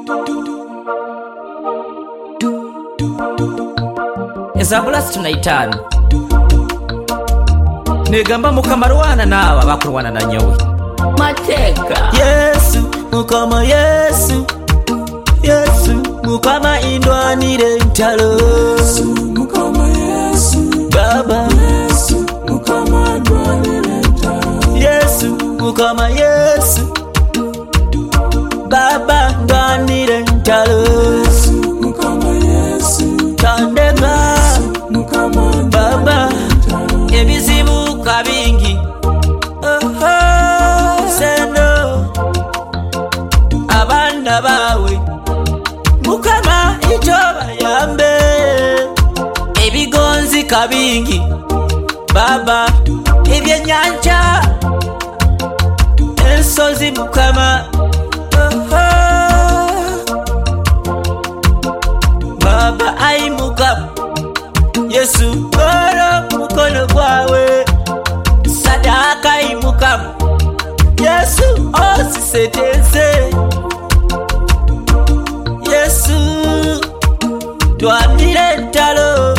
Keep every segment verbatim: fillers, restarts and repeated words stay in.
Ezabula tunaitana negamba mukamarwana naaba bakurwana na nyowe mateka Yesu mukama Yesu Yesu mukama indwanire ntalo Yesu mukama Yesu Baba Yesu mukama indwanire ntalo Yesu mukama Yesu Baba ndwanire ntalo Yesu mukama Yesu tandeka mukama Baba ebizibu kabingi seno abana bawe mukama ijoba yambe ebigonzi kabingi Baba ebyenyanja ensozi mukama Baba ai mukama Yesu goro mukono gwawe sadaka imukama Yesu osiseteze Yesu twanire ntalo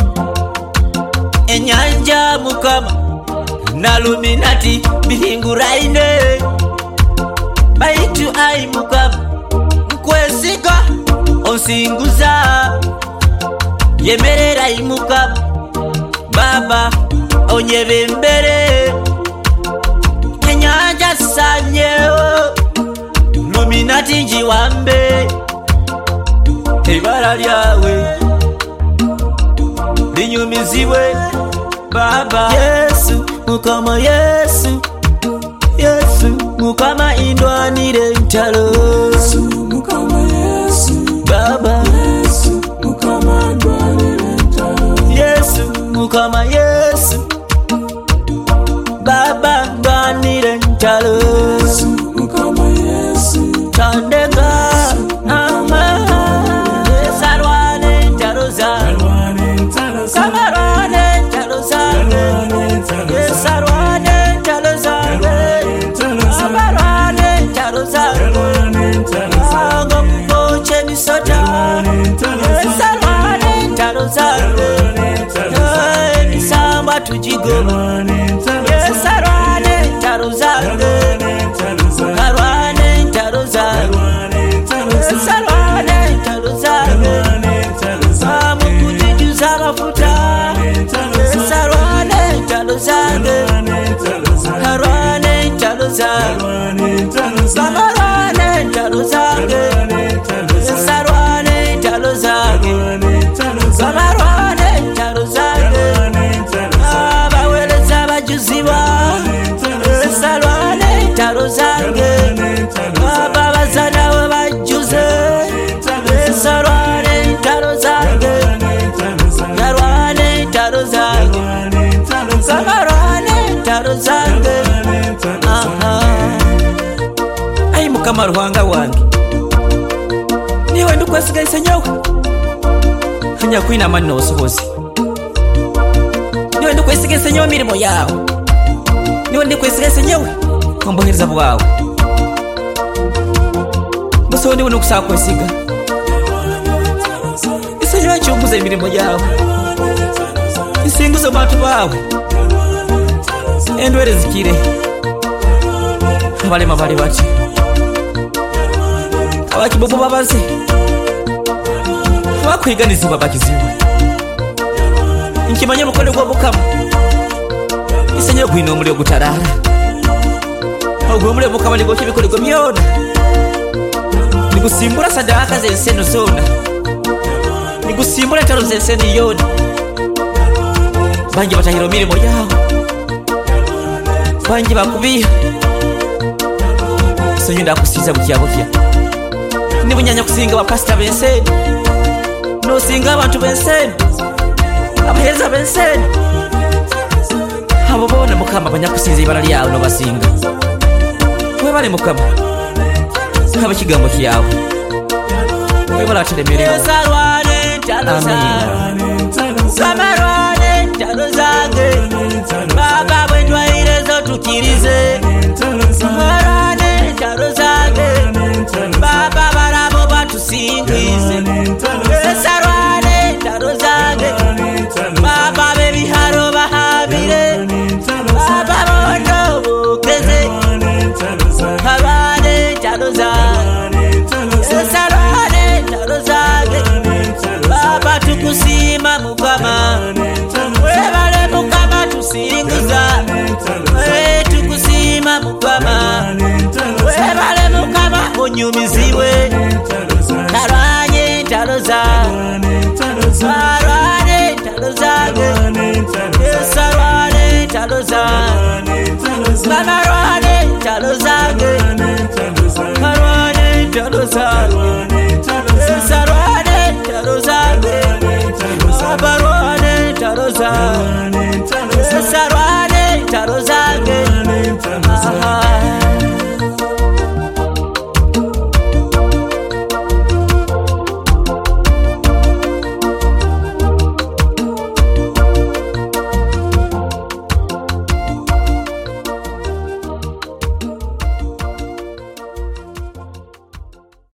enyanja mukama naluminati bihinguraine baitu ai mukama nkwesiga onsinguza yemerera imukama Baba onyebe mbere enyanja sanyewo luminati njiwambe ibara lyawe linyumizibwe Baba Yesu mukama Yesu Yesu mukama indwanire ntalo Yesu mukama Yesu Baba Yesu mukama indwanire ntalo Yesu mukama Yesu Baba ndwanire ntalo Yesu mukama Yesu tandeka ama sarwane ntalo zange samarwane ntalo zange sarwane ntalo zange samarwane ntalo zange ango mkoche misota sarwane ntalo zange nisamba tujigo sarwane ntalo zange sarwane ntalo zange sarwane ntalo zange amukujijuza mafuta sarwane ntalo zange sarwane ntalo zange sarwane ntalo zange sarwane ntalo zange sarwane ntalo zange abaweleza bajuziba sarwane ntalo zange ababazanawe bajuze sarwane ntalo zange sarwane ntalo zange sarwane ntalo zange ai mukama ruhanga wange niwe ndukwesigaise nyowe hanya kwina mani nosohozi niwe ndukwesigaise nyowe mirimo yawe niwe ndukwesigaise nyowe kumbuhiriza bwawe muso niwe nukusaba kwesiga ise nyowe ncyumbuza imirimo yawe isinguza abantu bawe endwere zikire abalema bali bati abakibobo babaze abakwiganizibwa bakizibwe nkimanye umukono gwa mukama ise nyowe gwina omuliro gutarara ogwo omuliro mukama nigo kibikolego byona nigusimbura sadaka z'enseno zona nigusimbura entalo z'enseno yona bangi batahira mirimo yawe bangi bakubiha sonyo ndakusiza butya butya nibunyanya kusinga abapasita b'enseno nosinga abantu b'enseno abahereza b'enseno abo bona mukama banyakusinza ibara lyawe nobasinga webale mukama haba ikigambo kyawe webale atelemerera sarwane ntalo zange samarwane ntalo zange Baba bwendwaire zo tukirize sarwane ntalo zange Baba barabo batusi nyumiziwe narwanye ntalo zange narwanye ntalo zange Yesu arwane ntalo zange narwane ntalo zange narwane ntalo zange Yesu arwane ntalo zange abarwane ntalo zange Yesu arwane ntalo zange